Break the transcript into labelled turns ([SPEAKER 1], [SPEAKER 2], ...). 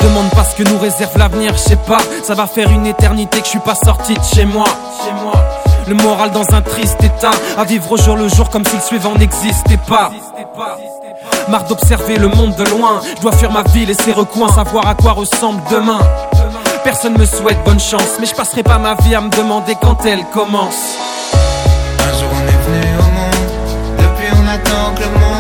[SPEAKER 1] demande pas ce que nous réserve l'avenir, je sais pas. Ça va faire une éternité que je suis pas sorti de chez moi. Le moral dans un triste état, à vivre au jour le jour comme si le suivant n'existait pas. Marre d'observer le monde de loin, je dois fuir ma ville et ses recoins, savoir à quoi ressemble demain. Personne me souhaite bonne chance, mais je passerai pas ma vie à me demander quand elle commence.
[SPEAKER 2] Un jour on est venu au monde, depuis on attend que le monde